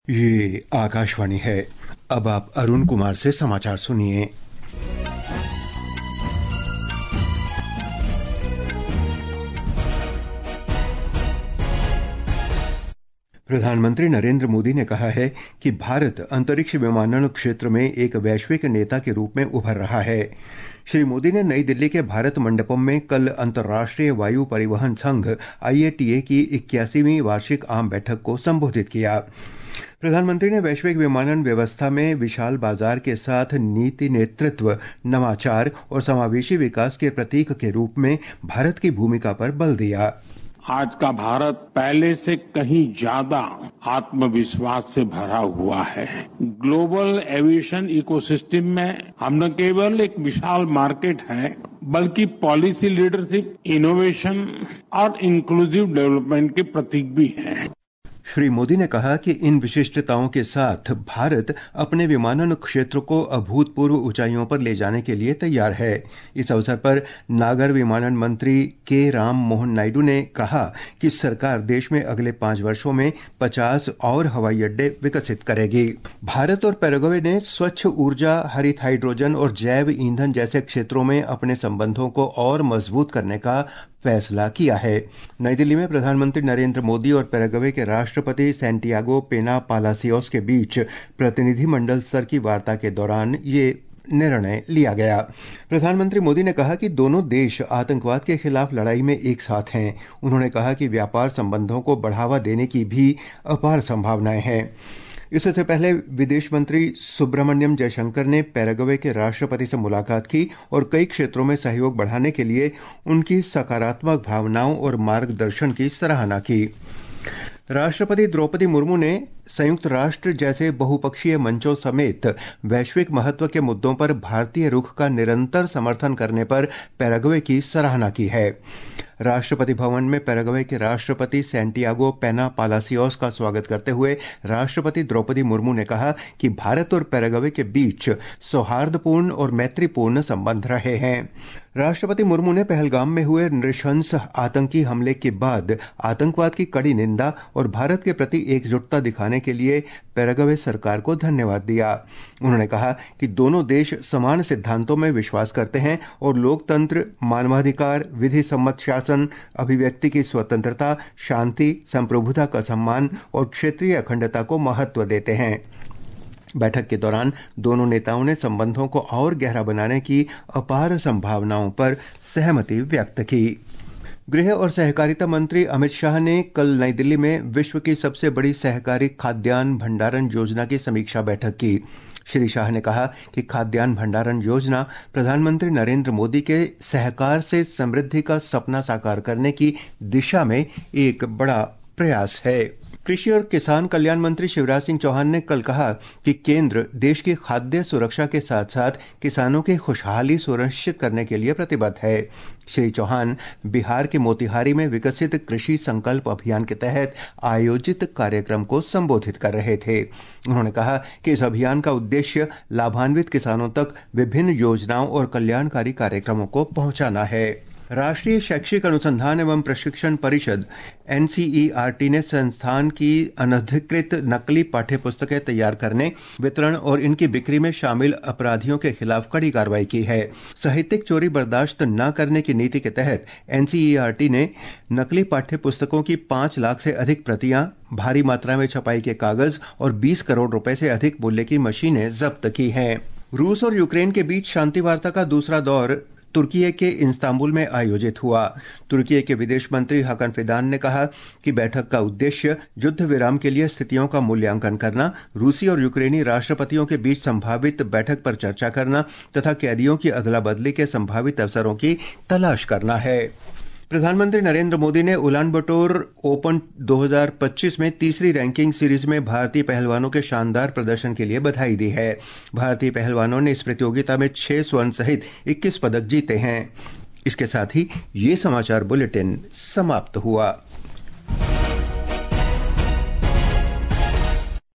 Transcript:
ये आकाशवाणी है। अब आप अरुण कुमार से समाचार सुनिए। प्रधानमंत्री नरेंद्र मोदी ने कहा है कि भारत अंतरिक्ष विमानन क्षेत्र में एक वैश्विक नेता के रूप में उभर रहा है। श्री मोदी ने नई दिल्ली के भारत मंडपम में कल अंतर्राष्ट्रीय वायु परिवहन संघ IATA की 81वीं वार्षिक आम बैठक को संबोधित किया। प्रधानमंत्री ने वैश्विक विमानन व्यवस्था में विशाल बाजार के साथ नीति नेतृत्व, नवाचार और समावेशी विकास के प्रतीक के रूप में भारत की भूमिका पर बल दिया। आज का भारत पहले से कहीं ज्यादा आत्मविश्वास से भरा हुआ है। ग्लोबल एविएशन इकोसिस्टम में हम न केवल एक विशाल मार्केट है, बल्कि पॉलिसी लीडरशिप, इनोवेशन और इंक्लूसिव डेवलपमेंट के प्रतीक भी है। श्री मोदी ने कहा कि इन विशिष्टताओं के साथ भारत अपने विमानन क्षेत्र को अभूतपूर्व ऊंचाइयों पर ले जाने के लिए तैयार है। इस अवसर पर नागर विमानन मंत्री के राम मोहन नायडू ने कहा कि सरकार देश में अगले 5 वर्षों में 50 और हवाई अड्डे विकसित करेगी। भारत और पैराग्वे ने स्वच्छ ऊर्जा, हरित हाइड्रोजन और जैव ईंधन जैसे क्षेत्रों में अपने संबंधों को और मजबूत करने का फैसला किया है। नई दिल्ली में प्रधानमंत्री नरेंद्र मोदी और पैराग्वे के राष्ट्रपति सैंटियागो पेना पालासियोस के बीच प्रतिनिधिमंडल स्तर की वार्ता के दौरान ये निर्णय लिया गया। प्रधानमंत्री मोदी ने कहा कि दोनों देश आतंकवाद के खिलाफ लड़ाई में एक साथ हैं। उन्होंने कहा कि व्यापार संबंधों को बढ़ावा देने की भी अपार संभावनाएं हैं। इससे पहले विदेश मंत्री सुब्रमण्यम जयशंकर ने पैराग्वे के राष्ट्रपति से मुलाकात की और कई क्षेत्रों में सहयोग बढ़ाने के लिए उनकी सकारात्मक भावनाओं और मार्गदर्शन की सराहना की। राष्ट्रपति द्रौपदी मुर्मू ने संयुक्त राष्ट्र जैसे बहुपक्षीय मंचों समेत वैश्विक महत्व के मुद्दों पर भारतीय रुख का निरंतर समर्थन करने पर पैराग्वे की सराहना की है। राष्ट्रपति भवन में पैराग्वे के राष्ट्रपति सैंटियागो पेना पालासियोस का स्वागत करते हुए राष्ट्रपति द्रौपदी मुर्मू ने कहा कि भारत और पैराग्वे के बीच सौहार्दपूर्ण और मैत्रीपूर्ण संबंध रहे हैं। राष्ट्रपति मुर्मू ने पहलगाम में हुए नृशंस आतंकी हमले के बाद आतंकवाद की कड़ी निंदा और भारत के प्रति एकजुटता दिखाने के लिए पैराग्वे सरकार को धन्यवाद दिया। उन्होंने कहा कि दोनों देश समान सिद्धांतों में विश्वास करते हैं और लोकतंत्र, मानवाधिकार, विधि सम्मत शासन, अभिव्यक्ति की स्वतंत्रता, शांति, संप्रभुता का सम्मान और क्षेत्रीय अखंडता को महत्व देते हैं। बैठक के दौरान दोनों नेताओं ने संबंधों को और गहरा बनाने की अपार संभावनाओं पर सहमति व्यक्त की। गृह और सहकारिता मंत्री अमित शाह ने कल नई दिल्ली में विश्व की सबसे बड़ी सहकारी खाद्यान्न भंडारण योजना की समीक्षा बैठक की। श्री शाह ने कहा कि खाद्यान्न भंडारण योजना प्रधानमंत्री नरेंद्र मोदी के सहकार से समृद्धि का सपना साकार करने की दिशा में एक बड़ा प्रयास है। कृषि और किसान कल्याण मंत्री शिवराज सिंह चौहान ने कल कहा कि केंद्र देश की खाद्य सुरक्षा के साथ साथ किसानों की खुशहाली सुनिश्चित करने के लिए प्रतिबद्ध है। श्री चौहान बिहार के मोतिहारी में विकसित कृषि संकल्प अभियान के तहत आयोजित कार्यक्रम को संबोधित कर रहे थे। उन्होंने कहा कि इस अभियान का उद्देश्य लाभान्वित किसानों तक विभिन्न योजनाओं और कल्याणकारी कार्यक्रमों को पहुंचाना है। राष्ट्रीय शैक्षिक अनुसंधान एवं प्रशिक्षण परिषद NCERT ने संस्थान की अनधिकृत नकली पाठ्यपुस्तकें तैयार करने, वितरण और इनकी बिक्री में शामिल अपराधियों के खिलाफ कड़ी कार्रवाई की है। साहित्यिक चोरी बर्दाश्त न करने की नीति के तहत NCERT ने नकली पाठ्यपुस्तकों की 5 लाख से अधिक प्रतियां, भारी मात्रा में छपाई के कागज और 20 करोड़ रुपए से अधिक मूल्य की मशीनें जब्त की हैं। रूस और यूक्रेन के बीच शांति वार्ता का दूसरा दौर तुर्की के इस्तांबुल में आयोजित हुआ। तुर्की के विदेश मंत्री हाकन फिदान ने कहा कि बैठक का उद्देश्य युद्ध विराम के लिए स्थितियों का मूल्यांकन करना, रूसी और यूक्रेनी राष्ट्रपतियों के बीच संभावित बैठक पर चर्चा करना तथा कैदियों की अदला बदली के संभावित अवसरों की तलाश करना है। प्रधानमंत्री नरेंद्र मोदी ने उलानबटोर ओपन 2025 में तीसरी रैंकिंग सीरीज में भारतीय पहलवानों के शानदार प्रदर्शन के लिए बधाई दी है। भारतीय पहलवानों ने इस प्रतियोगिता में 6 स्वर्ण सहित 21 पदक जीते हैं। इसके साथ ही ये समाचार बुलेटिन समाप्त हुआ।